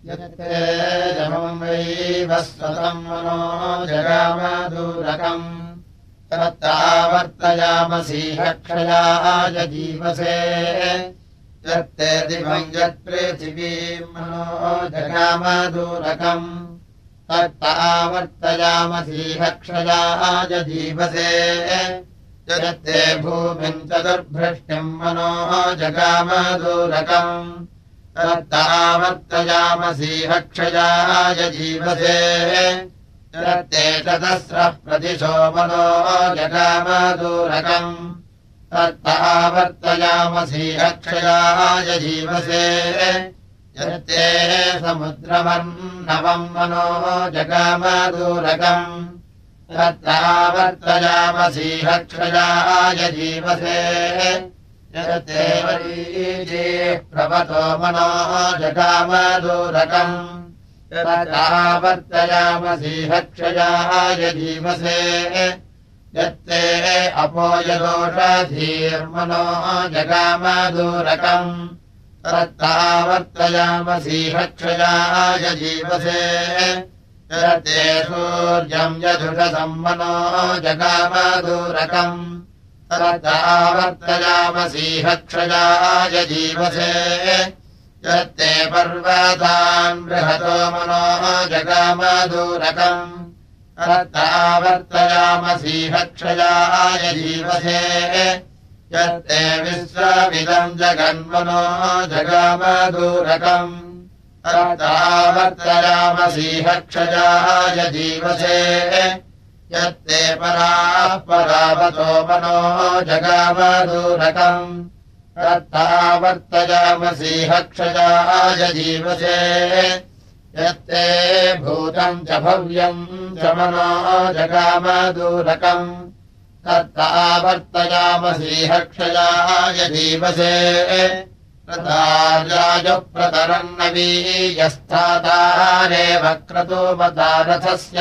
यत्ते जमम् वैवस्वतम् मनो जगामदूरकम् तत्तावर्तयामसीहक्षयाय जीवसे यत्ते दिवम् यत्पृथिवीम् मनो जगामदूरकम् तत्तावर्तयामसीहक्षयाय जीवसे यत्ते भूमिम् चतुर्भृष्टिम् मनो जगामदूरकम् तत्तावर्तयामसीहक्षयाय जीवसे यत्ते चतस्रः प्रतिशो मनो जगामदूरकम् तत्तावर्तयामसीहक्षयाय जीवसे यत्ते समुद्रमर्णवम् मनो जगामदूरकम् तत्तावर्तयामसीहक्षयाय जीवसे यत्ते वरीजेः प्रवतो मनो जगामदूरकम् तत्तावर्तयामसीहक्षयाय जीवसे यत्ते अपोयदोषधीर्मनो जगामदूरकम् तत्तावर्तयामसीहक्षयाय जीवसे यत्ते सूर्यम् यजुषसम् मनो जगामदूरकम् तत्तावर्तयामसीहक्षयाय जीवसे यत्ते पर्वतान् बृहतो मनो जगामदूरकम् तत्तावर्तयामसीहक्षयाय जीवसे यत्ते विश्वमिदम् जगन्मनो जगामदूरकम् तत्तावर्तयामसीहक्षयाय जीवसे यत्ते पराः परावतो मनो जगामदूरकम् तत्तावर्तयामसीहक्षयाय जीवसे यत्ते भूतम् च भव्यम् च मनो जगामदूरकम् तत्तावर्तयामसीहक्षयाय जीवसे प्रतार्याजुप्रतरन्नवीयस्थातारेव क्रतुमतारथस्य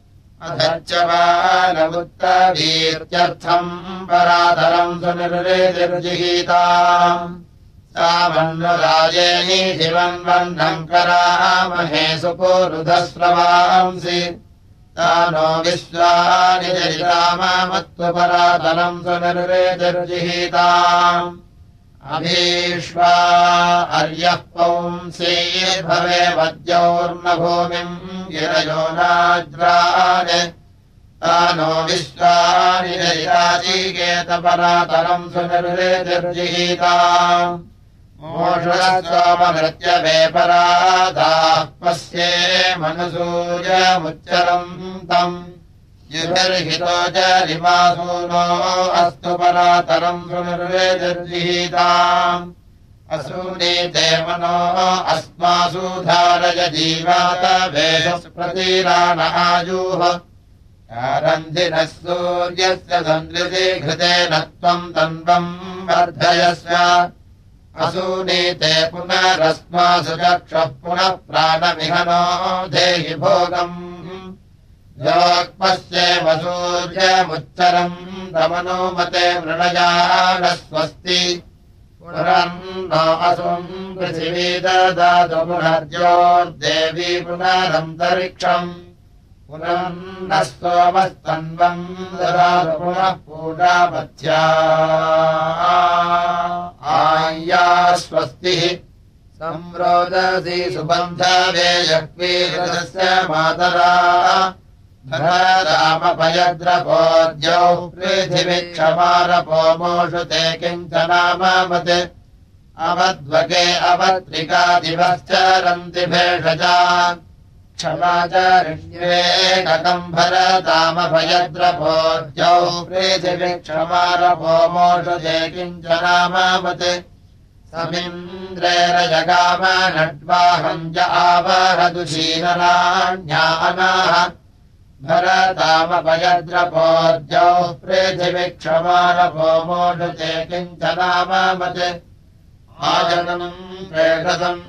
अधच्चवानमुत्तवीर्त्यर्थम् परातरम् सुनिर्जिहीताम् सामन्वराजेनी शिवन्वन्नम् करामहे सुपूरुधस्रवांसि तानो विश्वानि जरितामत्वपरातरम् सुनिर्जिहीताम् अभीष्वा अर्यः पौंसीर्भवे वद्योर्नभूमिम् गिरयो नाज्रान् तानो विश्वानि जरिताजीकेतपरातरम् सुनिर्जिहीताम् मोषस्वामभृत्यवे परादाः पश्ये मनुसूर्यमुच्चरम् तम् युभिर्हितो जरिमासूनो अस्तु परातरम् सुनिर्जिहीताम् असूनीते मनो अस्मासु धारय जीवात वेशस्प्रतीरान आयुः कारन्धिनः सूर्यस्य सन्दृशि घृतेन त्वम् तन्वम् वर्धयस्व असूनीते पुनरस्मासु चक्षुः पुनः प्राणमिहनो देहि भोगम् योक्पश्येम सूर्यमुच्चरम् तमनुमते मृणयानः स्वस्ति पुनरन्नो असुम् पृथिवी ददातु पुनर्ज्योर्देवी पुनरन्तरिक्षम् पुनर्नः सोमस्तन्वम् ददातु पुनः पूजापथ्या आय्या स्वस्तिः संरोदसी सुबन्धवे यक्वीरस्य मातरा धरामपयद्रपोद्यौ पृथिविक्षमारपोमोषु ते किञ्चनाममत् अवद्वगे अवत्रिकादिवश्चरन्ति भेषजा क्षमाचरिण्येकम् भरतामभयद्रपोद्यौ पृथिविक्षमारपोमोषु ते किञ्चनाममत् समिन्द्रेरजगाम नड्वाहम् च आवहदुशीनराण्यानाः भरतामपयद्रपोद्यौ पृथिविक्षमारपोमोषु ते किञ्चनाममत् आजनम् प्रेषसम्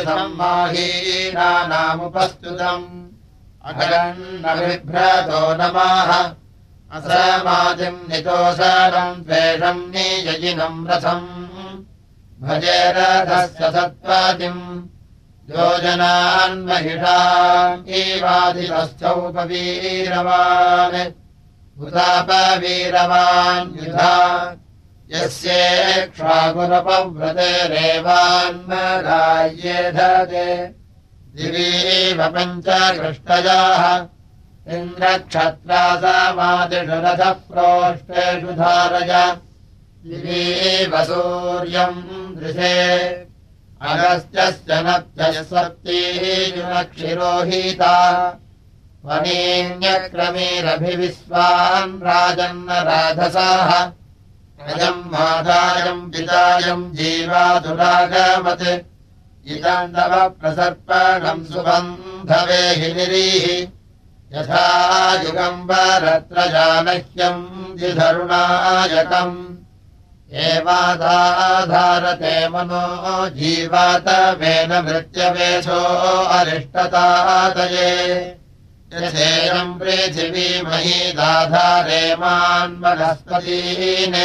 दृशम्माहीनानामुपस्तुतम् अगरन्नभिभ्रतो नमः असमाधिम् नितोषरम् द्वेषम् नियजिनम् रथम् भजे रथस्य सत्त्वादिम् योजनान्महिषाम् इवादितस्थौपवीरवान् उदापवीरवान् युधा यस्येक्ष्वागुरपव्रते रेवान्मराय्येधते दिवीव पञ्चकृष्टजाः इन्द्रक्षत्रासामादिषु रथः प्रोष्ठेषु धारय दिवीव सूर्यम् दृशे अगस्त्यस्य नभ्यः सप्तीजुनक्षिरोहीता वनीन्यक्रमीरभिविश्वान् राजन्न राधसाः अयम् मातायम् पितायम् जीवादुरागमत् इदम् तव प्रसर्पणम् सुबन्धवे हिनिरीः यथा युगम्बरत्रजानह्यम् जिधरुणायकम् एवादाधारते मनो जीवातवेन मृत्यवेशो अरिष्टतादये यथेयम् पृथिवीमहीदाधारे मान्वनस्पतीन्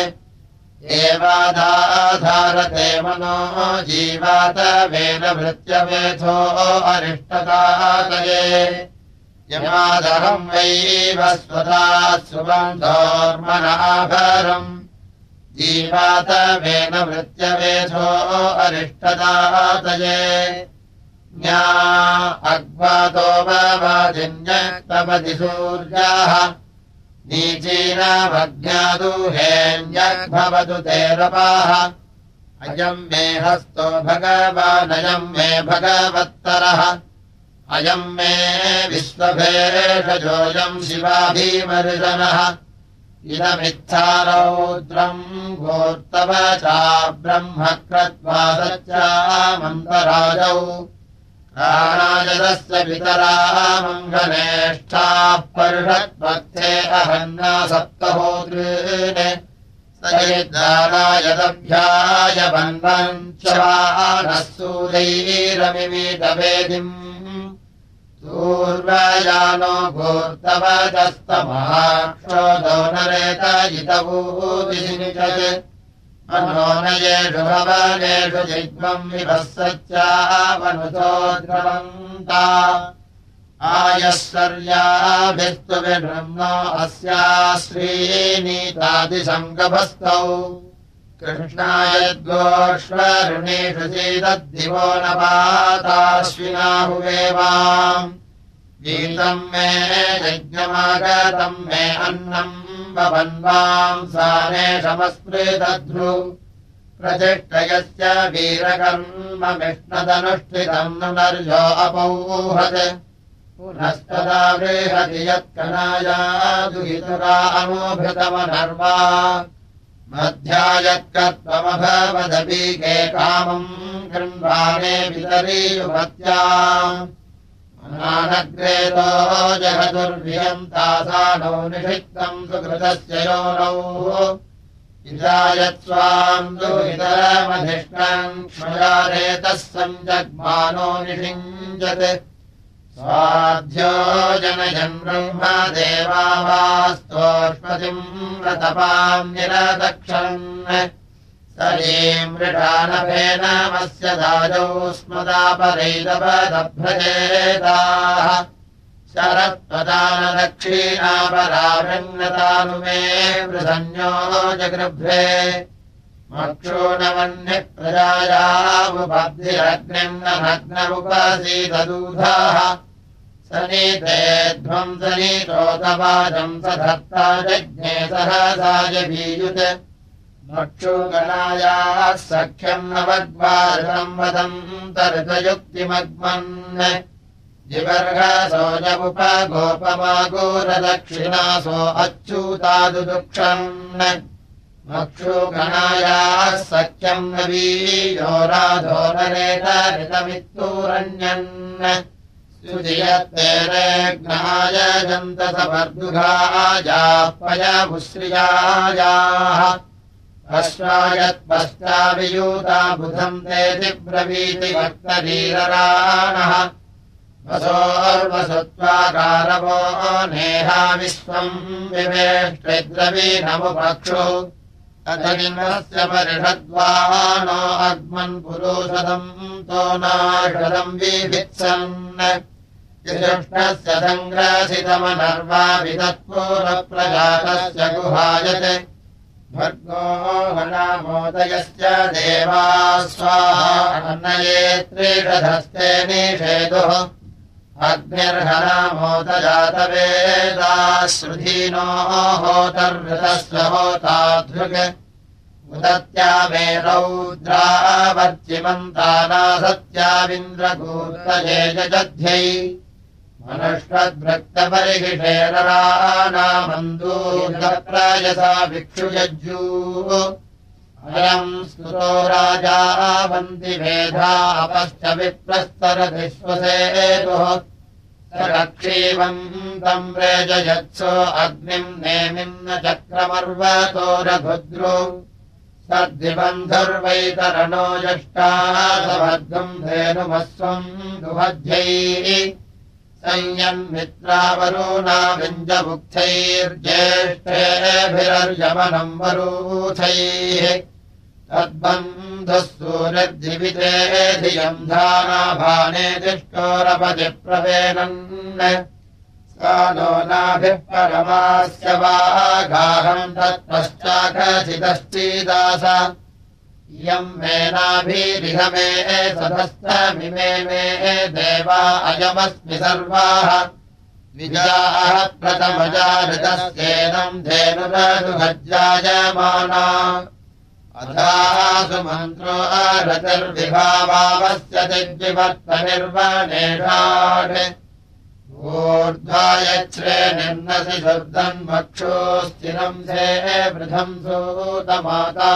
एवादाधारते मनो जीवातवेन मृत्यवेशो अरिष्टतादये यमादहम् वैव स्वता सुबन्धोर्मनाभरम् जीवातवेन मृत्यवेशो अरिष्टतादये ज्ञा अग्वातो वाजिन्यक्तपति सूर्याः नीचीनामज्ञादुहेऽन्यग्भवतु ते रपाः अयम् मे हस्तो भगवानयम् मे भगवत्तरः अयम् मे विश्वभेषजोऽयम् शिवाभीमर्शनः इदमित्था रौद्रम् घोर्तवचा ब्रह्म क्रत्वा सच्चामन्तराजौ राणायदस्य पितरा मङ्गलेष्ठाः पर्षत्वक्थे अहन्ना सप्तहोतॄन् सयिद्दारायदभ्याय वन्वन् शवानः सूरैरमिमीतवेदिम् पूर्वयानो भूर्तवजस्तमहाक्षोदो नरेतयितवूदिनिषत् मनोनयेषु भवनेषु जिग्मम् विभस्सच्चावनुतोद्रवन्ता आयश्वर्याभिस्तु विनृम्नो अस्याः श्रीनीतादिसङ्गभस्तौ कृष्णायद्गोष्वरुणेषु सीदद्दिवो न पाताश्विनाहुवेवाम् गीतम् मे यज्ञमागतम् मे अन्नम् भवन्वाम् सानेशमस्पृतध्रु प्रतिष्ठयस्य वीरकर्म विष्णदनुष्ठितम् नर्यो अपौहत् पुनस्तदा बृहति यत्कनायादुहितुरा अमोभृतमनर्वा मध्यायत्कत्वमभवदपीके कामम् गृह्वाणे वितरीयुभत्याम् अनानग्रेतो जगदुर्वियन्तासानौ निषिक्तम् सुकृतस्य योनौ इदायत्स्वाम् दुहितरमधिष्णम् क्षयारेतः सञ्जग्मानो निषिञ्जत् स्वाध्यो जनयन् ब्रह्मदेवावास्तोष्पतिम् रतपाम् निरदक्षन् सरीम् मृषानभेनमस्य दाजौ स्मदापरैदपदभ्रजेताः शरत्वदानदक्षिणापराभिन्नतानुमे वृधन्यो जगृभ्रे मक्षूणवह्निः प्रजायामुपब्धिरग्निम् न नग्नमुपसीददूधाः सनीते ध्वम् सनीतोतवाजम् स धर्ता जज्ञे सहसाय बीयुत् मक्षूगणायाः सख्यम् नवग्वार्षम् वदन्तर्तयुक्तिमग्मन् जिवर्घसोजमुपगोपमागोरदक्षिणासो अच्युतादुदुक्षन् मक्षूगणायाः सख्यम् नवीयो राधो नरेतरितमित्तूरण्यन् सुधियत्तेरेग्नाय जन्तसपर्दुघायाः पयमुश्रियायाः अश्वायत्पश्चावियूता बुधम् तेति ब्रवीति वक्तरीरराणः वसोर्वसुत्वाकारवो नेहा विश्वम् विवेष्टिद्रवीणमुपक्षु अतनिमस्य परिषद्वानो अग्मन् पुरुषदम् तो नाषदम् विभित्सन् यजुष्णस्य सङ्ग्रासितमनर्वा विदत्पूर्वप्रजातस्य गुहायते भर्गो वनामोदयस्य देवा स्वाहा अन्नये त्रिषधस्ते निषेदुः अग्निर्हनामोदजातवेदाः श्रुधीनो होतर्वृतस्य होताधृक् उदत्या मे रौद्रावर्चिमन्तानासत्याविन्द्रकूर्तये जजध्यै मनुष्वद्भक्तपरिहिषेररानामन्दूर्गप्रयसा भिक्षुजज्जूः अयम् स्तुतो राजा वन्ति वेधापश्च विप्रस्तरधिश्वसेतुः स रक्षीवन्तम् रेजयत्सो अग्निम् नेमिन्न चक्रमर्वतो रघुद्रो सद्दिबन्धुर्वैतरणो यष्टासभद्गम् धेनुमस्वम् दुहध्यैः संयन्मित्रावरूणा विञ्जमुक्थैर्ज्येष्ठेभिरर्यमनम् वरूथैः तद्बन्धुः सूर्यद्दिविते धियम् धानाभाने दिष्टोरपतिप्रवेणन् सा नो नाभिः परमास्य वागाहम् तत्पश्चाकथितश्चीदास इयम् मेनाभिरिह मे सदस्तमिमे मे देवा अयमस्मि सर्वाः विजाः प्रथमजाऋतस्येदम् धेनुरनुहज्जायमाना अथासु मन्त्रो रतिर्विभावावस्य दिग्विवर्तनिर्वणेषाढ ऊर्ध्वायच्छ्रेणिर्नसि शुद्धम् वक्षो स्थिरम् धे वृथम् सूतमाता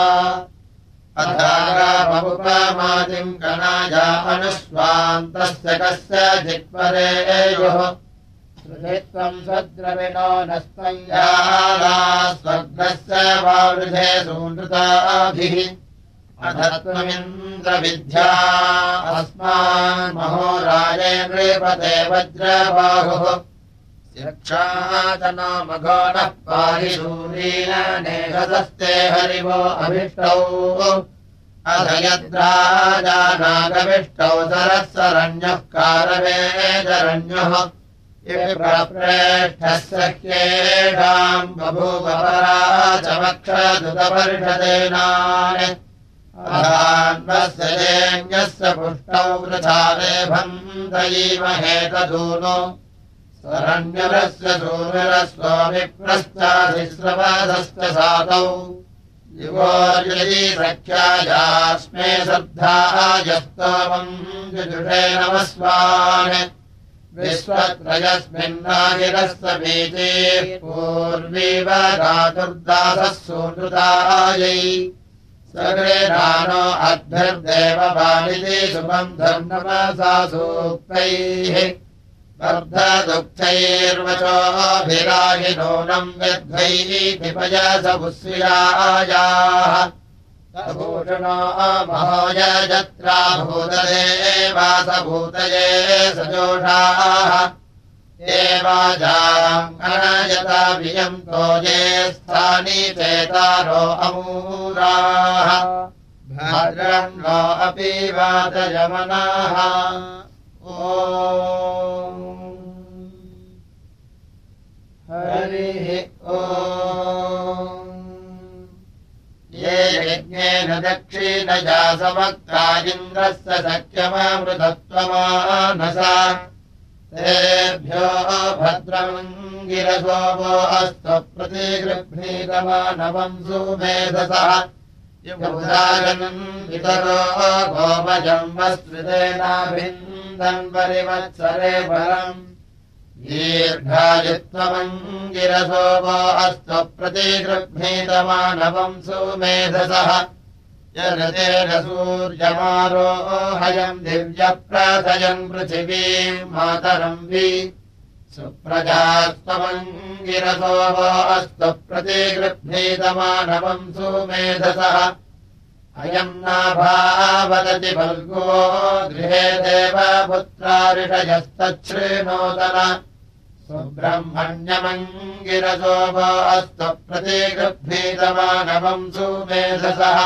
अथाराममुपमादिम् कणाया अनुस्वान्तस्य कस्य जित्परेयुः श्रुतित्वम् सद्रविणो नस्त्वम् स्वर्गस्य वावृधे सूनृताभिः अधत्वमिन्द्रविद्या अस्मान्महो राजे नृपते वज्रबाहुः यक्षाचनो मघोनः पाहि सूरीन नेहसस्ते हरिवो अभिष्टौ अध यद्राजानागविष्टौ सरस्सरण्यः कारवेजरण्यः प्रेष्ठस्य ह्येषाम् बभूवपरा च वक्षदुतपर्षदेनान् अधान्वस्य जेन्यस्य पुष्टौ वृथारे भन्तयीमहे तदूनो सरण्यरस्य सूर्यरस्वो विप्रश्चाधिस्रवधश्च सातौ युवोर्यदि सख्यायास्मे श्रद्धायस्तवम् जुजुषे नमस्वान् विश्वत्रयस्मिन्नागिरस्य बीजेः पूर्वीव धातुर्दासः सूनृतायै सगृहानो अद्भिर्देववानिति सुबन्धम् नमसा सूक्तैः बद्धदुःखैर्वचोभिराहिनूनम् व्यध्वैः पयसभुस्वियायाः भूषणो महोयजत्रा भूतदेवासभूतये सजोषाः एवाजाङ्गणयता वियन्तो ये स्थानि चेतारो अमूराः भद्रन्नो अपि वातयमनाः ॐ हरिः ॐ ये यज्ञेन दक्षिणया समक्ता इन्द्रस्य सख्यममृतत्वमानसा तेभ्यो भद्रम् गिरसो वो अस्तु प्रतिगृह्णीतमानवम् सुमेधसः युगुदागनम् वितरो गोमजम् वस्त्रितेनाभिन्दन् परिवत्सरे परम् दीर्घायुत्वमङ्गिरसो वो अस्तु प्रतिगृह्णीतमानवम् सुमेधसः यरतेन सूर्यमारोहयम् दिव्यप्रथयम् पृथिवीम् मातरम् वि सुप्रजास्त्वमङ्गिरसो वो अस्तु प्रतिगृह्णीतमानवम् सुमेधसः अयम् नाभावदति फल्गो गृहे देवपुत्रा ऋषयस्तच्छृणोदन सुब्रह्मण्यमङ्गिरसो वो अस्तु प्रतिगृह्णीतमानवम् सुमेधसः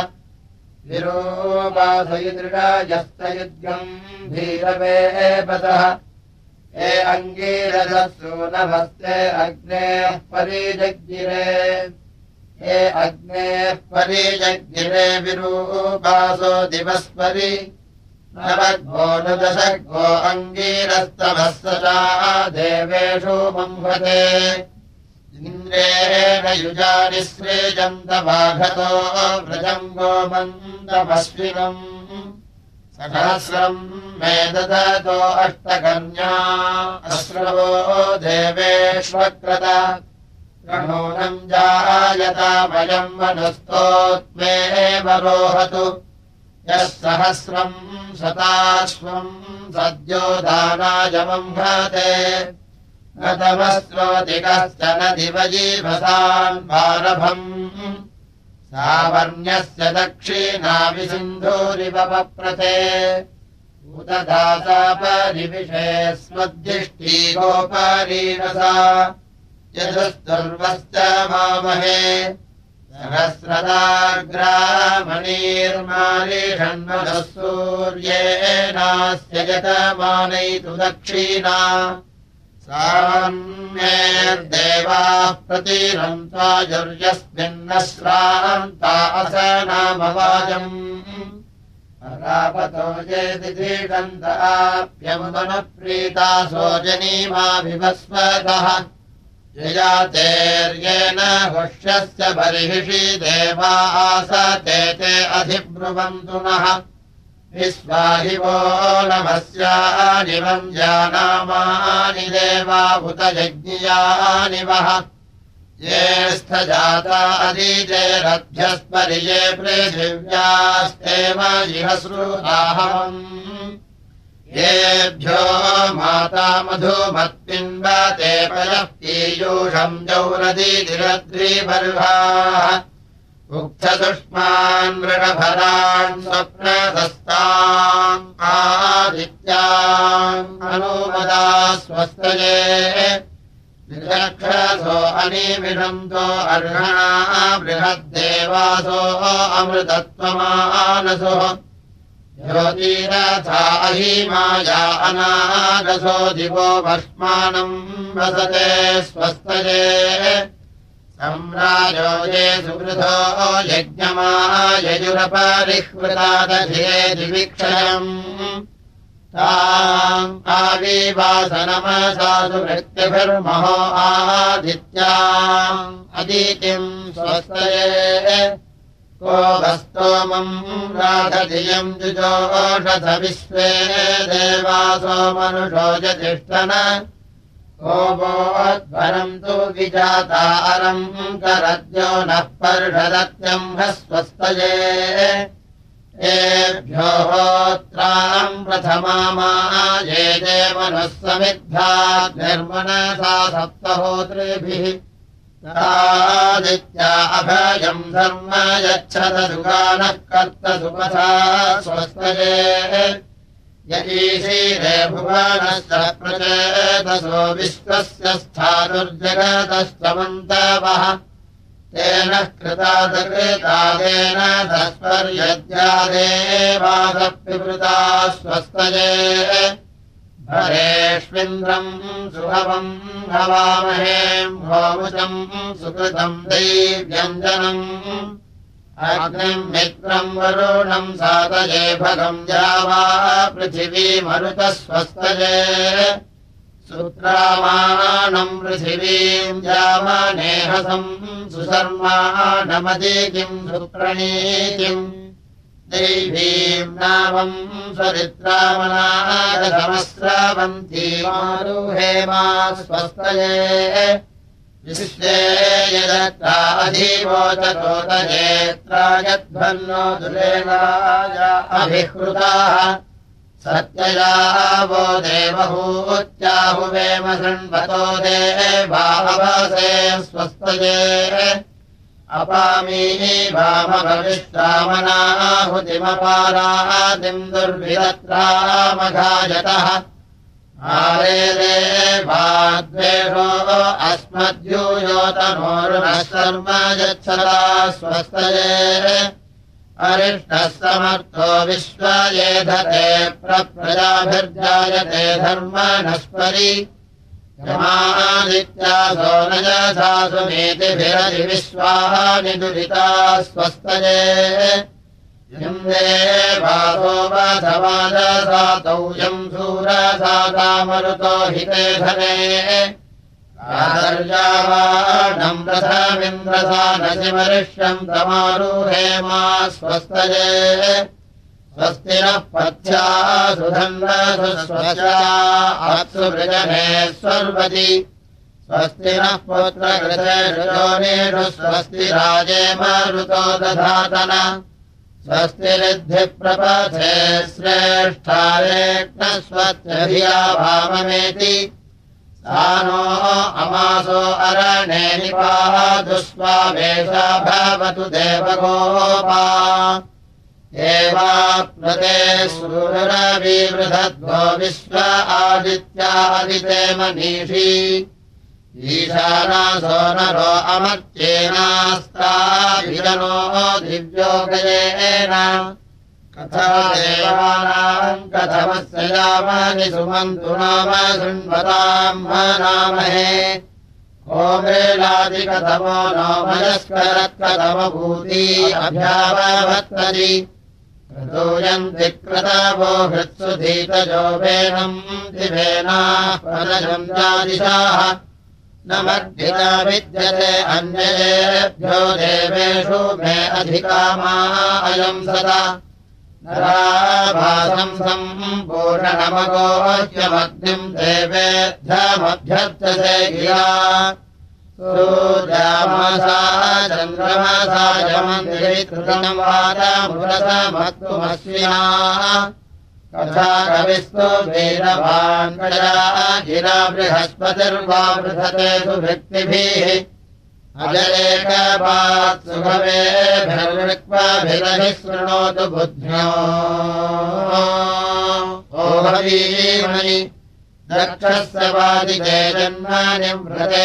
विरूपासयुदृढयस्तयुद्गम् धीरवेपतः ये अङ्गीरसु नभस्ते अग्नेः परिजग्गिरे ये अग्नेः परिजग्गिरे विरूपासो दिवस्परि नवद्भो नुदशग्भो अङ्गीरस्तमस्सचा देवेषु मंहते इन्द्रेण युजानि सृजन्तवाघतो व्रजम् गोमन्तमश्विनम् सहस्रम् मे ददतो अष्टकन्या अश्रवो देवेष्वक्रत प्रणूनम् जायतामयम् वनस्तोत्मेव रोहतु यः सहस्रम् शताश्वम् सद्यो दानायमंहते न तमस्रोति कश्चन दिवजीवसान् भारभम् सावर्ण्यस्य दक्षिणाविसिन्धूरिव पप्रथे उददासापरिविषे स्वद्दिष्टि गोपरीरसा यजुस्तुर्वश्च मामहे सहस्रदाग्रामणीर्मारिषन्मनः सूर्येनास्य यतमानैतु दक्षिणा सान्यैर्देवाः प्रतिरन्ताजुर्यस्मिन्न श्रान्ता असनामवाजम् रापतो येदिधीषन्त आप्यमुदनप्रीतासो जनीमाभिभस्वतः ययातेर्येण हुष्यस्य बर्हिषि देवा आसते ते अधिब्रुवन्तु नः विश्वाहि वो नमस्यानिवम् जानामानि देवा उत यज्ञियानि वः ये स्थजाता अदीजे रथ्यस्परिये पृथिव्यास्तेव इह श्रुताहवम् येभ्यो माता मधुमत्पिन्वते पयः पीयूषम् जौरदीतिरद्रिबर्हाः उक्थसुष्मान् मृगभरान् स्वप्नसस्तान् आदित्यान् अनुमदा स्वस्तये निरक्षसो अनिमिषन्तो अर्हणा बृहद्देवासो अमृतत्वमानसो ज्योतिरथा अहिमाया अनागसो दिवो भस्मानम् वसते स्वस्तये सम्राजो ये सुवृधो यज्ञमायजुरपरिह्वृतादधिरे दिवीक्षयम् ताम् आविवासनमसासु वृत्तिभिर्महो आदित्याम् अदितिम् स्वस्तये को भस्तोमम् राधधियम् जुजोषध विश्वे देवासो मनुषो यतिष्ठन को वोद्भरम् तु विजातारम् करद्यो नः पर्षदत्यम्भः स्वस्तये एभ्यो होत्राम् प्रथमामाये देवनः समिद्धाग्निर्मनसा सप्तहोत्रिभिः तादित्या अभयम् धर्म यच्छत सुगानः कर्त सुपथा स्वस्तये यईशीरे भुवनस्य प्रचेतसो विश्वस्य स्थातुर्जगतश्चमन्तवः तेन कृतादकृतादेन तस्पर्यद्यादेवासप्यवृता स्वस्तये भरेष्विन्द्रम् सुभवम् हवामहे भोमुचम् सुकृतम् दैव्यञ्जनम् अग्निम् मित्रम् वरुणम् सातये भगम् जावा पृथिवी मरुतः स्वस्तये सुत्रामाणम् पृथिवीम् जामनेहसम् सुशर्माणमदीकिम् सुप्रणीतिम् दैवीम् नामम् स्वरित्रामनागसमस्रावन्ती मारुहेमा स्वस्तये विश्वे यदत्ता अधिवोचतोतजेत्रा यद्भन्नो दुलेनाय अभिहृताः सत्यया वो देवहूत्याहुवेम शृण्वतो देवावसे स्वस्तये अपामी वामभविष्यामनाहुतिमपारादिम् दुर्विरत्रामघायतः आरे देवाद्वेषो अस्मद्यूयोतनोरुणः शर्म यच्छता स्वस्तये अरिष्टः समर्थो विश्वयेधते प्रजाभिर्जायते धर्मणस्परि यमादित्यासो नयसासु नीतिभिरधि विश्वानि दुरिता स्वस्तये यम् देवासो वासवाजसातौ यम् सूरसातामरुतो हिते धने आदर्यावाणम् रथमिन्द्रसा नसिमरिष्यम् तमारुहेमा स्वस्तये स्वस्ति नः पथ्या सुधन्वसु स्वस्या अप्सु वृजने स्वर्वति स्वस्ति नः पुत्रकृतेषु योनिषु स्वस्ति राजे मरुतो दधातन स्वस्ति रिद्धि प्रपथे श्रेष्ठारेक्ण स्वत्यभिया भाममेति सानो अमासो अरणे निपातु स्वावेशा भवतु देवगोपा एवाप्नुते सूरविवृधद्वो विश्व आदित्यादिते मनीषी ईशानासो नरो अमर्त्येनास्ताभिजनो दिव्योगयेन कथा देवानाम् कथमस्य यामानि सुमन्तु नाम शृण्वताम् मनामहे ओम्रेलादिकथमो नो मयस्करत्कथमभूति अभ्यावत्तरि प्रतूयन्ति क्रतवो हृत्सु धीतजो वेनम् दिवेनाः पदजम् जादिशाः न मर्दिता विद्यते अन्येभ्यो देवेषु मे अधिकामा अयम् सदा नराभासम् सम्पूर्णमगोह्यमग्निम् देवेभ्यमभ्यर्थसे गिरा सूर्यामासा चन्द्रमासा यमन्दिरितृतम् वादमुरसमत्तुमस्विना कथा कविस्तु वीरवान् गजा गिरा बृहस्पतिर्वा वृधते सुभृक्तिभिः अजरेकपात् सुभवेभिर्विक्वाभिरभिः शृणोतु बुद्ध्यो ओभवीमणि दक्षस्य वादिके जन्मानि व्रते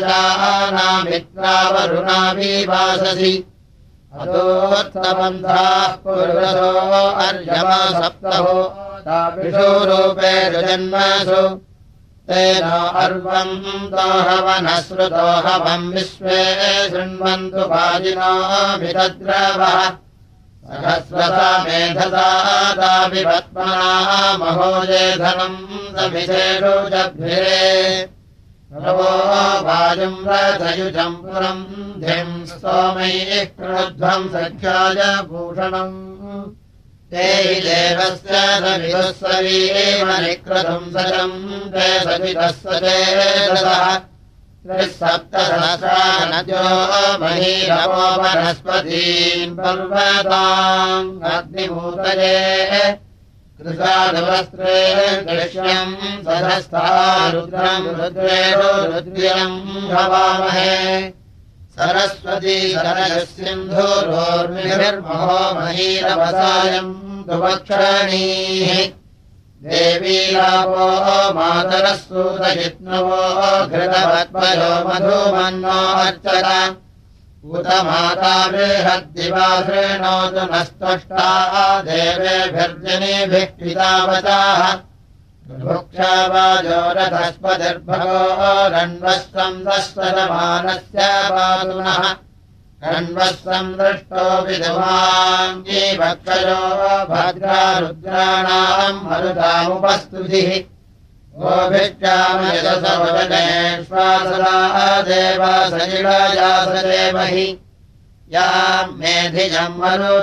राजानामित्रावरुणाभिवाससि अतोत्तमन्थाः पुरुषो अर्यमा सप्तहो ताभिषो रूपेषु जन्मसु तेन अर्वम् दोहवनश्रुतोहवम् विश्वे शृण्वन्तु वाजिनो विदद्रवः सहस्रसा मेधसा दाविपत्मना महोजेधनम् समिषेषु जभ्रे प्रभो वायुम् रथयुजम् पुरम् धिम् स्तोमैः कृणुध्वम् सख्याय भूषणम् ते हि देवस्य सविदुःसवीमनिक्रतुम् सजम् ते सविदः सचेतसः त्रिसप्तसहस्रानद्यो महीरवो वनस्पतीन् पर्वताम् अग्निभूतये कृशादवस्त्रे दृश्यम् सधस्था रुद्रम् रुद्रेषु रुद्र्यम् भवामहे सरस्वती सरयुः सिन्धुरोर्मिर्महो महीरवसायम् दुवक्षणीः देवी लाभो मातरः सूतयित्नवो घृतवत्पयो मधुमन्नो अर्चत उत माता बृहद्दिवा शृणोतु नस्तुष्टा देवेभिर्जनेभिः पितावताः भुक्षावाजो रथस्पतिर्भगो रण्वस्त्रम् दशमानस्य पातुनः रण्वस्त्रम् दृष्टो विद्वान् जीवक्षयो भद्रा रुद्राणाम् मरुतामुपस्तुतिः गोभिक्षामयसवदनेष्वासदा देवासजिळयासदेवहि याम् मेधिजम्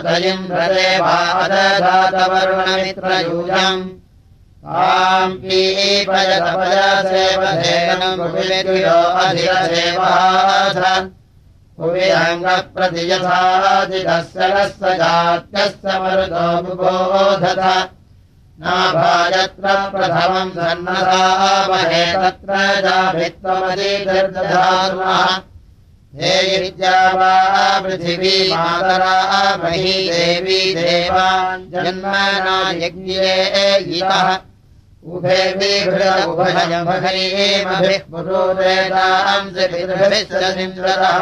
मरुतयिन्द्रदेवादधातवरुणमित्रयूजम् आम् पीपयतपयसेवधेनम् भुविद्विरो अधिरसेवाथ भुवि अङ्गप्रतियथादितस्य लस्य जात्यस्य मरुतो बुबोधत नाभायत्र प्रथमम् सन्नदामहे तत्र जाभित्वमदिर्दधातुमः देयिर्या वा पृथिवी मातरा मही देवी देवान् जन्मना यज्ञे इतः उभे उभयमभीमभिः पुरोरेतांसि पितृभिश्चरिन्द्रः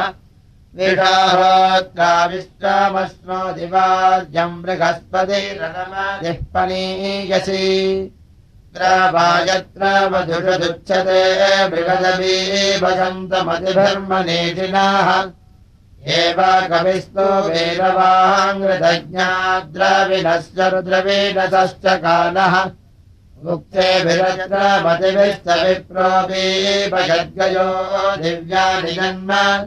विषाहोत्काविश्रामस्मो दिवार्यम् बृहस्पतिरनमदिः पनीयसि यत्र मधुषदुच्छते बृहदबीभसन्तमतिभर्मनेषिणाः एव कविस्तो वेदवाङ्घ्रदज्ञाद्रविणश्च रुद्रवीणसश्च कालः मुक्तेभिरत्रमतिभिश्च विप्रोऽपीभजद्गयो दिव्यानि जन्म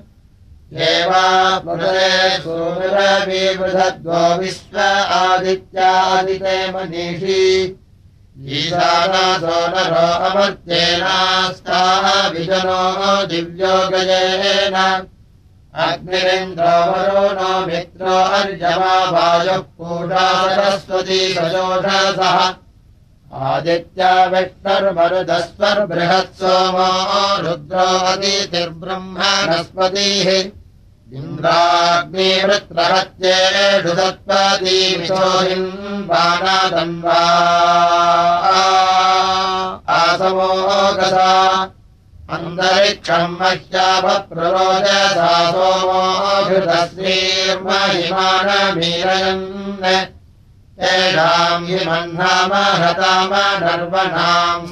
एवापुरे सूरविवृधद्वो विश्व आदित्यादिते मनीषी ईशानासो नरो अमर्त्येनास्ताः विजनो दिव्यो गजेन अग्निरिन्द्रो वरुणो मित्रो अर्यमा वायुः पूषा सरस्वती सजोषसः आदित्या विष्णुर्मरुदस्वर्बृहत् सोमो रुद्रो अदितिर्ब्रह्मणस्पतिः इन्द्राग्निवृत्रहत्येषु तत्पदीमिषोहिन्वानादन्वा आसमोगसा अन्तरिक्षम् मह्याभप्ररोचसा सोमो घृतश्रीर्महिमानमीरयन् येषाम् हिमह्नामहतामनर्वणाम्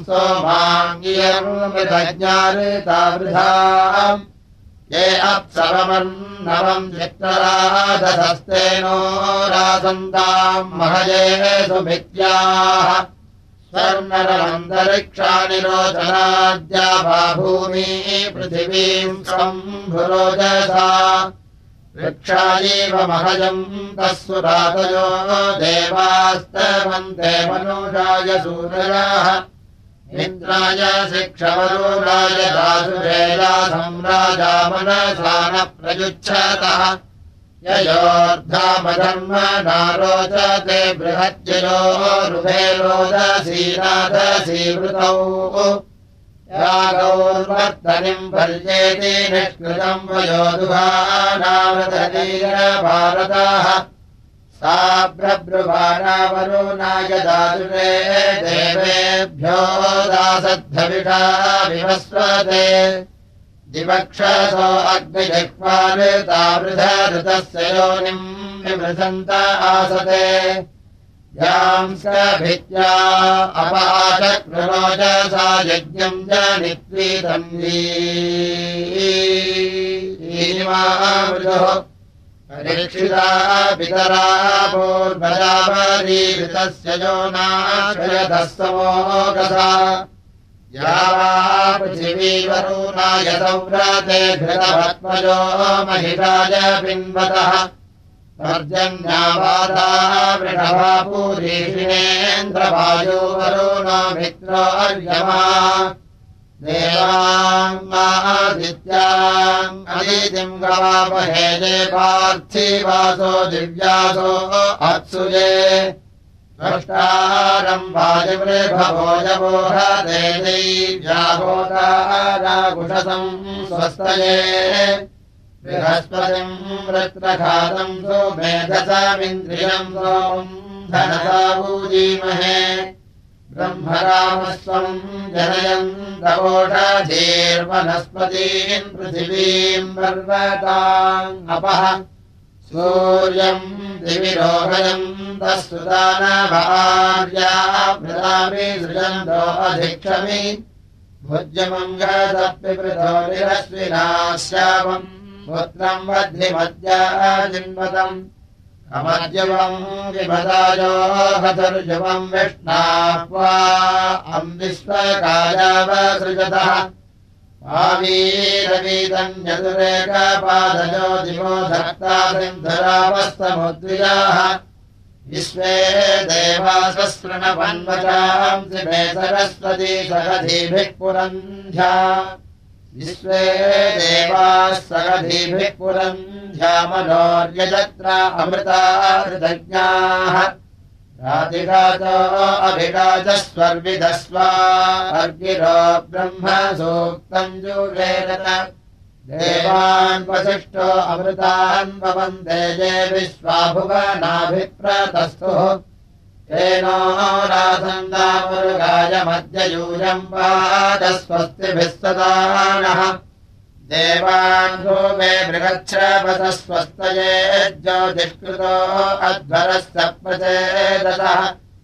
सोमाङ्गियर्मृतज्ञारितावृधाम् ये अप्सवमन्नवम् चित्तराधसस्तेनो रासन्ताम् महये सुमित्याः स्वर्णरमन्तरिक्षाणि रोचनाद्याभा भूमी पृथिवीम् शम्भुरोजसा वृक्षायैव महजम् तस्सुरातयो देवास्तवन्ते मनुषाय सूरयाः इन्द्राय शिक्षवरुणाय दासुरेया सम्राजा मनसा न प्रयुच्छतः ययोर्धामधर्मणा रोचते बृहज्जयो रुभे रोदसीनादसी वृतौ यागौर्वर्तनिम् पर्येति निष्कृतम् वयोदुहानावृतनीरभारतः सा ब्रब्रुवाणावरुणाय दासुरे देवेभ्यो दासद्धविषा विवस्वते दिवक्षसो अग्निजिह्वाऋतावृधऋतस्य योनिम् विमृशन्त आसते यांस्कभित्या अपाचक्रुरोचसा यज्ञम् जनित्वीतन्वीमामृजोः परीक्षिता पितरा पूर्वजावरीकृतस्य योनाक्षयतः समोगसा या वा पृथिवी वरुणाय संव्राते घृतभत्मजो महिषाय पिन्वतः पर्जन्यावाधा वृषभा पूरीषिणेन्द्रवायो वरुणो मित्रो अर्यमा देवाङ्गादित्याम् अदितिम् गवामहे ये पार्थिवासो दिव्यासो अप्सुजे द्रष्टारम् वाजिवृभवो यवोहते दैव्याहोताराकुशसम् स्वस्तये बृहस्पतिम् वृत्रघातम् सोमेधसमिन्द्रियम् सोमम् धनसावूजीमहे ब्रह्मरामस्वम् जनयन्तवोषधीर्वनस्पतीन् पृथिवीम् पर्वताम् अपः सूर्यम् दिविरोहयम् तस्सुदानभार्या भृतामि सृजन्तो अधिक्षमि भुज्यमम् गतप्पिपृथो निरश्विना श्यामम् पुत्रम् वह्निमद्या जिन्वतम् अमद्यवम् विमदायो हतर्जुवम् विष्णाप्वा विश्वकायावसृजतः आवीरवीतम् यदुरेकपादयो दिवो धत्ता सिन्धुरावस्तमुद्रियाः विश्वे देवासस्रणवन्वचांसि मे सरस्वती सगधीभिः पुरन्ध्या विश्वे देवाः सगधीभिः पुरन्ध्या मनोर्यजत्रा अमृता हृतज्ञाः रातिराजो अभिराजस्वर्विदस्वा अर्गिरो ब्रह्म सूक्तम् जुवेदत देवान् वसिष्ठो अमृतान् भवन्ते ये विश्वाभुवनाभिप्रतस्थुः तेनो रासन्दामुरुगा गायमद्ययूयम् वाचस्वस्तिभिः सदा नः देवान् भूमे बृहच्छ्रवसः स्वस्तये ज्योतिष्कृतो अध्वरस्य प्रचेदतः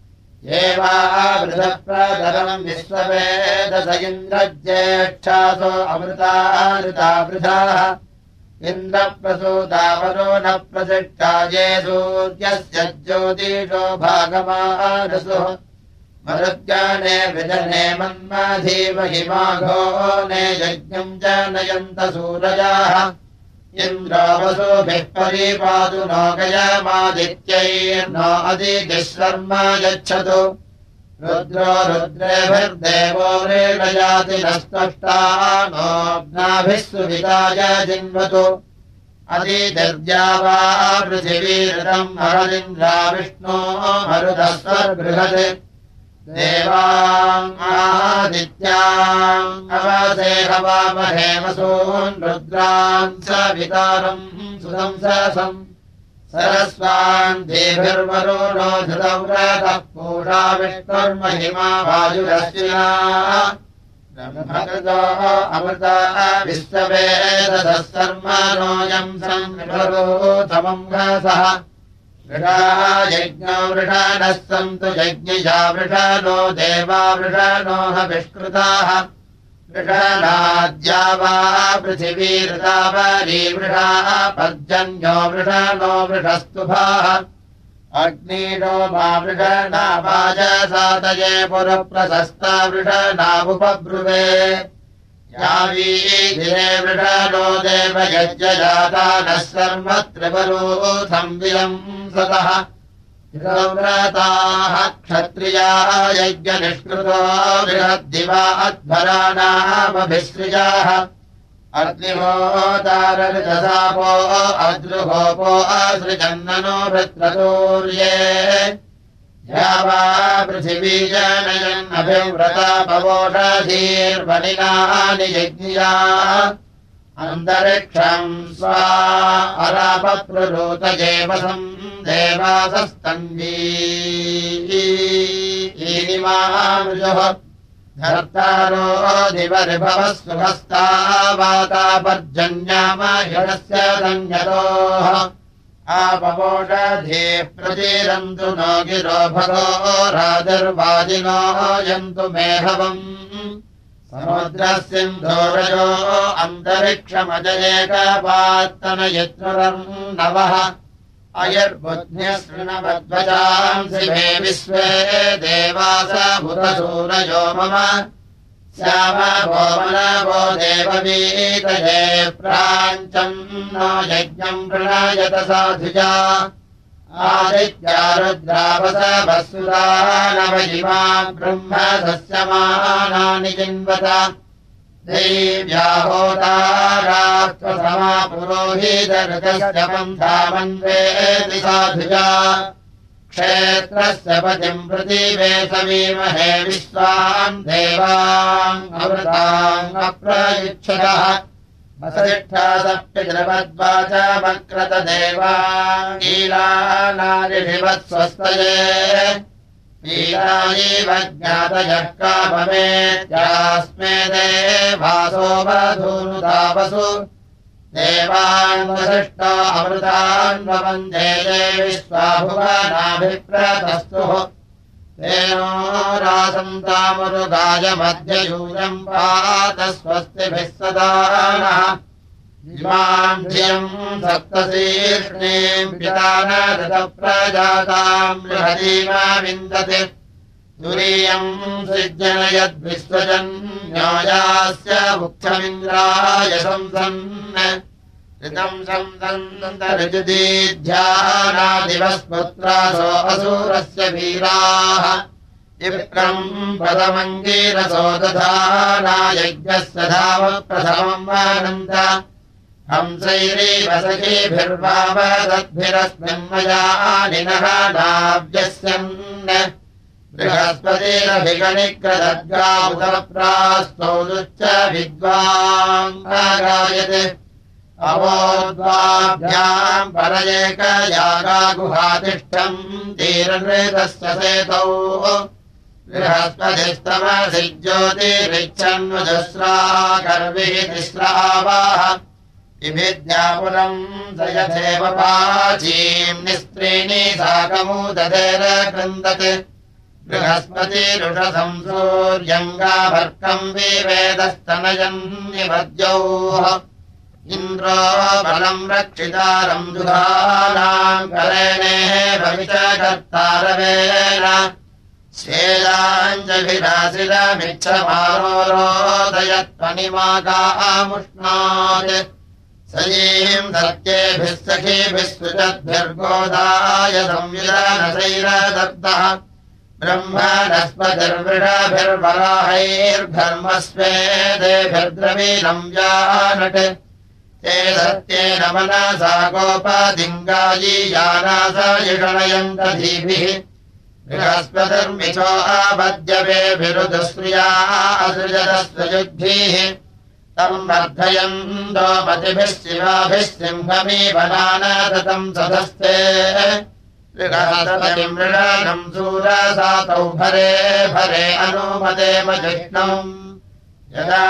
एवावृतप्रदरम् विश्ववेदस इन्द्रज्येष्ठासो अमृता वृथाः इन्द्रप्रसूतावरो न प्रसिष्ठा ये सूर्यस्य ज्योतिषो भागमानसुः मरुद्गाने विजने मन्मधीमहिमाघो ने यज्ञम् च नयन्त सूरजाः इन्द्रो वसुभिः परिपातु नो गयमादित्यैर्नो अदितिः शर्म यच्छतु रुद्रो रुद्रेभिर्देवो व्रीडयाति नस्तष्टा नोऽग्नाभिः सुविताय जिन्वतु अदितिर्या वा पृथिवीरतम् हरदिन्द्रा विष्णो मरुदस्वर्बृहत् देवाम् आदित्याम् अवसे हवामहे वसून् रुद्रान् सवितारम् सुदंससम् सरस्वान् देभिर्वरुणो धृतव्रतः पूषा विष्णुर्महिमा वायुरश्विना ब्रह्मकृतो अमृता विश्ववेदसः सर्वनोऽयम् संविभूतमम् घसः वृषा यज्ञो वृषाणः सन्तु यज्ञिषा वृषाणो देवा वृषाणो हविष्कृताः वृषणाद्या वा पृथिवी ऋतावरी वृषाः पर्जन्यो वृषाणो वृषस्तुभाः अग्नीरो मा वृषणा वाजसातये पुरप्रशस्ता वृषणावुपब्रुवे यावीधिरे वृषणो देवयज्ञजाता नः सर्वत्रिवरूथम् विलंसतः व्रताः क्षत्रिया यज्ञनिष्कृतो बृहद्दिवा अध्वराणामभिसृजाः अग्निहोतारऋतसापो अद्रुहोपो असृजन्ननो वृत्रतूर्ये या वा पृथिवी जनयन्नभिव्रता पवोषधीर्वणिनानि यज्ञिया अन्तरिक्षम् स्वा अरापप्रुरूतजेवसम् देवासस्तन्वीनिमामृजुः धर्तारो दिवरिभवः सुहस्ता वाता पर्जन्यामहिषस्य संयतोः आपवोषधीः प्रचीरन्तु नो गिरो भगो राजर्वाजिनो यन्तु मेहवम् समुद्रसिन्धोरजो अन्तरिक्षमजयेकपात्तनयत्नुरर्णवः अयर्बुद्ध्यशृणवध्वजांसि मे विश्वे देवास भूतसूरयो मम श्यामभो मनवो देववीतये प्राञ्चम् नो यज्ञम् प्रणयत साधुजा आदित्या रुद्रावसवसुधा नवजिमाम् ब्रह्म सस्यमानानि जिन्वत देव्याहोतारात्वसमा पुरोहितऋतस्य पन्थामन्वेति साधुजा क्षेत्रस्य पतिम् प्रतीवे समीमहे विश्वान् देवान् अमृतान् अप्रयुच्छतः वसिष्ठा सप्तद्रवद्वाचमक्रत देवान् नीलानारिषिवत्स्वस्तये नीलायैव ज्ञातयः काममेत्यास्मे देवासो वधूनुतावसु देवान् वसिष्ठा अमृतान् ववन्दे विश्वाभुवनाभिप्रतस्तुः तेनो रासन्तामरुगायमध्ययूयम् पात स्वस्तिभिः सदा नः इमाम् धियम् सप्तशीर्ष्णीम् पितानरतप्रजाताम् बृहदीमा विन्दति तुरीयम् सृजनयद्विश्वजन्योयास्य मुख्यमिन्द्राय संसन् ऋतम् संसन्तरिजुदीध्यानादिवस्पुत्रासो असुरस्य वीराः इप्रम् पदमङ्गीरसो दधाना यज्ञस्य धाम प्रथमम् आनन्द हंसैरीवसखीभिर्वावदद्भिरस्मिन्मयानिनः नाव्यस्यन् बृहस्पतिरभिगणिकृतद्गामुदप्रास्तौदुच्च विद्वाङ्गायते अवोद्वाभ्याम् परयेकयागागुहातिष्ठम् तीरनृतस्य सेतौ बृहस्पतिस्तमसि ज्योतिरिच्छन्वजुस्रा कर्विः तिस्रावाः विभिद्यापुरम् सयथेव पाचीम् निस्त्रीणि साकमूदधेर कृन्दत् बृहस्पतिरुषसं सूर्यङ्गाभर्कम् विवेदस्तनयम् निवद्योः इन्द्रो बलम् रक्षितारम् दुधानाम् करेणेव विचकर्तारवेण श्वेदाञ्जभिराशिरमिच्छमारोरोदयत्वनिमाकामुष्णात् सयीम् सत्येभिः सखीभिः सुचद्भिर्गोदाय संविधानसैरदत्तः ब्रह्मणस्पतिर्वराहैर्घर्मस्वेदेभिर्द्रवीणम् जानट् ते सत्येन मनसा गोपादिङ्गायीयानासयिषणयन्तधीभिः बृहस्पतिर्मिथो आबद्यवेभिरुदुश्रिया असृजतस्वयुद्भिः तम् वर्धयन्तो मतिभिः शिवाभिः सिंहमीवनानतम् सदस्ते बृहस्पतिम् मृडानम् सूरसातौ भरे भरे अनुमदेम जिष्णुम् यदा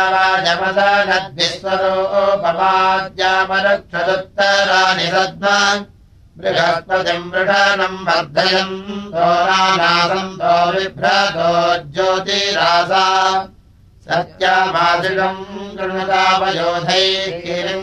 वाजमदानद्विस्वरोपमाद्यामरक्षदुत्तराणि सद्मा बृहस्पतिम् मृडानम् वर्धयन्तो नानासन्तो बिभ्रतो ज्योतिरासा सत्यामादिषम् कृणुतापयोधैः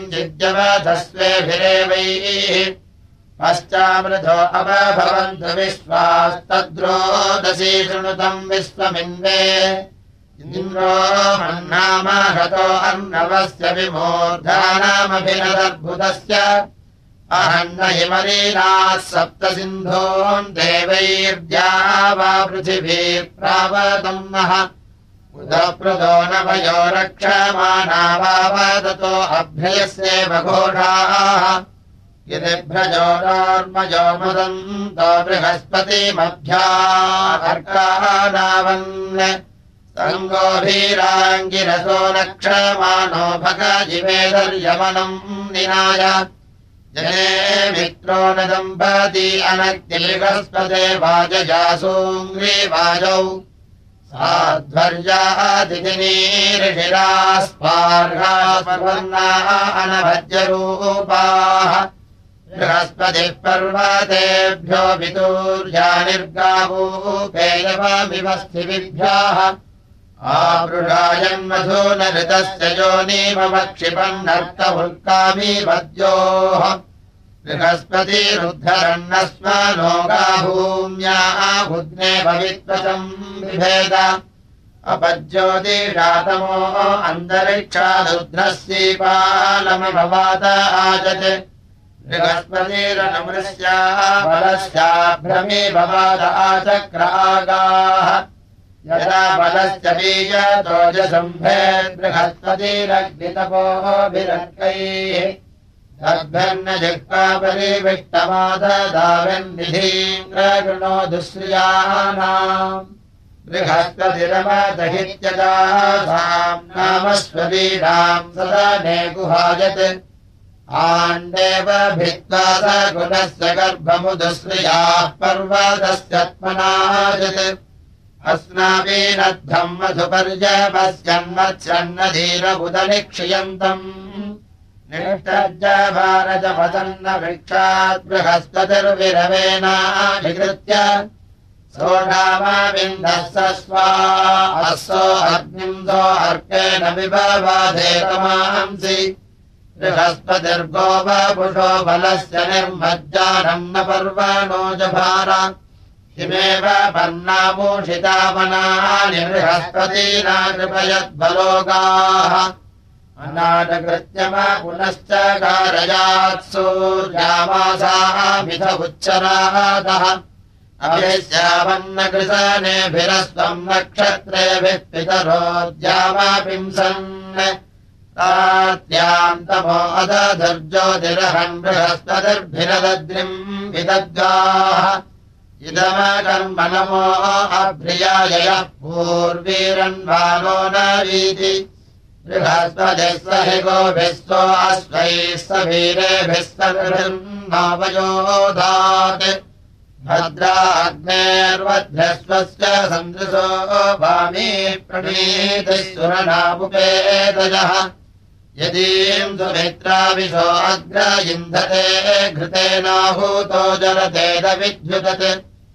किञ्चिद्यवधस्वेभिरेवैः पश्चामृधो अभवन्तु विश्वास्तद्रोदसी शृणुतम् विश्वमिन्वे इन्द्रो मन्नामहतो अर्णवस्य विमूर्धानामभिनदद्भुतस्य अहन्न हिमलीनाः सप्त सिन्धून् देवैर्द्यावा पृथिवीर्प्रावतम् नः उदप्रदो नवयो रक्षमाणा वावदतो अभ्ययस्येव घोषाः यदि भ्रजोरार्मजो मदन्तो बृहस्पतिमभ्या अर्कानावन् सङ्गोभीराङ्गिरसो रक्षमाणो भगजिवेदर्यमनम् निनाय जने मित्रो न दम्पती अनग्निबृहस्पते वाजजासूङ्ग्रीवाजौ साध्वर्यादितिनीर्षिरास्पार्हास्पर्वर्णाः अनभज्यरूपाः बृहस्पतिः पर्वतेभ्यो वितूर्यानिर्गावूपेयवमिवस्थिभिभ्यः आवृषायन्मधूनऋतस्य योनिमवक्षिपन्नर्कवुल्काभिवद्योः बृहस्पतिरुद्धरन्नस्मनो गाभूम्या बुध्ने भवित्वचम् बिभेद अपज्योतिषातमो अन्तरिक्षादुध्नस्यीपालमभवात आचत् बृहस्पतिरनुमृस्या बलस्याभ्रमी भवाद आचक्र आगाः यदा बलस्य बीजतोजसम्भेत् बृहस्पतिरग्नितपोभिरर्कैः तद्भन्न जिह्वापरिविष्टमाददाविन्निधीन्द्रगृणो दुःश्रियाणाम् बृहस्पतिरमदहित्यदासाम् नामस्वरीणाम् सदने गुहायत् आण्डेव भित्त्वा सकुलस्य गर्भमुदुःश्रियाः पर्वतस्यत्मनाजत् अस्नावीनद्धम् मधुपर्यपश्यन्मत्स्यन्नधीरबुदनिक्षियन्तम् निष्ठज्जभारजपतन्न वृक्षात् बृहस्पतिर्विरवेणाधिकृत्य सोढामाविन्दः सस्वा अस्सो अग्निम् सो अर्केण विभवाधेतमांसि बृहस्पतिर्गोपपुषो बलस्य निर्मज्जानम् न पर्वणो जभार हिमेव पर्णामूषितावनानि बृहस्पतिना कृपयद्बलोगाः अनाटकृत्यम पुनश्च कारयात् सूर्यामासामिथ उच्चरातः अभिस्यावन्नकृशनेभिरस्त्वम् नक्षत्रेभिः पितरोद्यामापिंसन् तात्याम् तमो अदधुर्ज्योतिरहन् बृहस्पतिर्भिरदद्रिम् विदद्गाः इदमकर्म नमो अभ्रियायः पूर्वीरन्वानो न वीति बृहस्पतिः स हि गोभिः सो अश्वैः स वीरेभिः सर्वयोधात् भद्राग्नेर्वध्यस्वस्य सन्दृशो वामी प्रणीतिः सुरनामुपेदयः यदीं सुमित्राविशो अग्र इन्धते घृतेनाहूतो जलतेदविद्युतते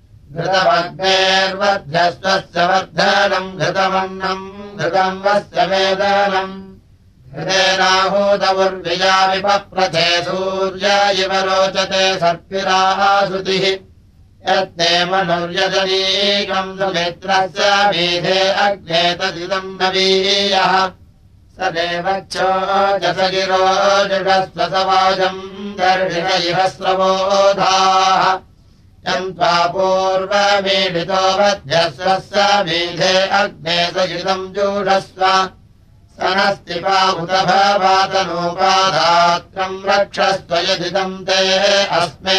घृतमग्नेर्वध्यस्वस्य वर्धनम् घृतमन्नम् घृतम् वस्य वेदनम् घृतेनाहूतमुर्विजा विपप्रथे सूर्य इव रोचते सर्पिरासुतिः यत्ते मनुर्यजनीकम् सुमित्रस्य मीधे अग्ने तदिदम् नवीयः स देवच्छो जसगिरो जुषस्वसवाजम् दर्शित इह स्रवोधाः यन्त्वा पूर्वमीडितो वध्यस्वस्य मीधे अग्ने सगितम् जुषस्व स नस्तिपा उत भवातनोपाधात्रम् रक्षस्त्वयदिदम् ते अस्मे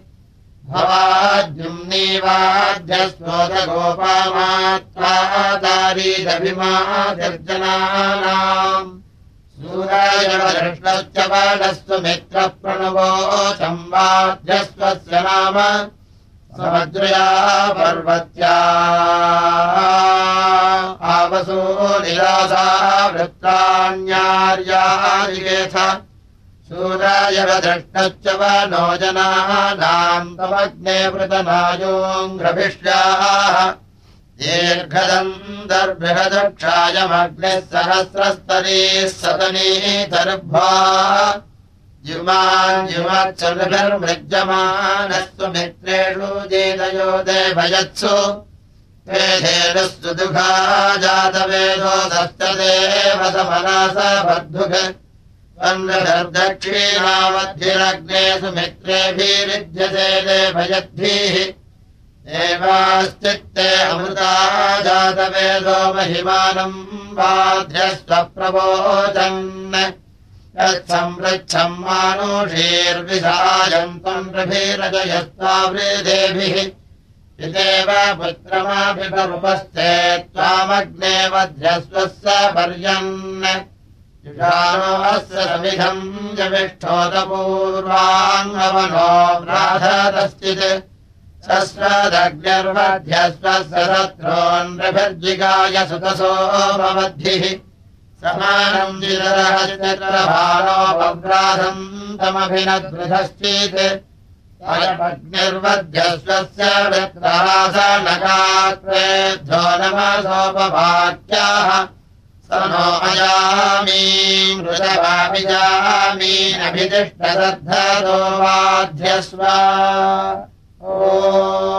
भवाद्युम्नीवाद्यस्मोदगोपामात्वा दारीदभिमादिर्जनानाम् सूरायवदृष्टश्च बाणस्व मित्रप्रणवोचम् वाद्यस्वस्य नाम समद्रया पर्वत्या आवसो निरासा वृत्तान्यार्यादिकेथ सूरायवदृष्टश्च वनो जनानाम् तमग्ने वृतनायोऽङ्घ्रभिष्याः दीर्घदन्तर्बृहदक्षायमग्निः सहस्रस्तरीः सतनीतर्भ्वा युमाच्युमच्चर्भिर्मृज्यमानस्तु मित्रेषु जेदयो देवयत्सु वेधेनुस्तु दुःखा जातवेदो दष्टदेव समनास बद्धुः दक्षिणामध्यरग्ने सुमित्रेभिरिज्यते देवयद्भिः देवाश्चित्ते अमृता जातवेदो महिमानम् बाध्यस्वप्रवोचन् यत्संपृच्छम् मानुषीर्विषायन्तम् प्रभिरजयस्तावृदेभिः पितेव पुत्रमाभिपरुपस्ते त्वामग्ने वध्यस्वस्य पर्यन् जुषानो अस्य समिधम् जविष्ठोतपूर्वाङ्गवनो व्राधतश्चित् सस्रदग्निर्वध्यस्वस्य शत्रून्नभिर्जिगाय सुतसोमवद्भिः समानम् जितरहचित्रभारोपव्राधम् तमभिनद्वृधश्चित् अयमग्निर्वध्यस्वस्य वृत्रासनगात्रेभ्यो नमसोपवाक्याः स नो अयामीम् ऋतवाभिजामीनभितिष्ठदद्धतो वाध्यस्व ओ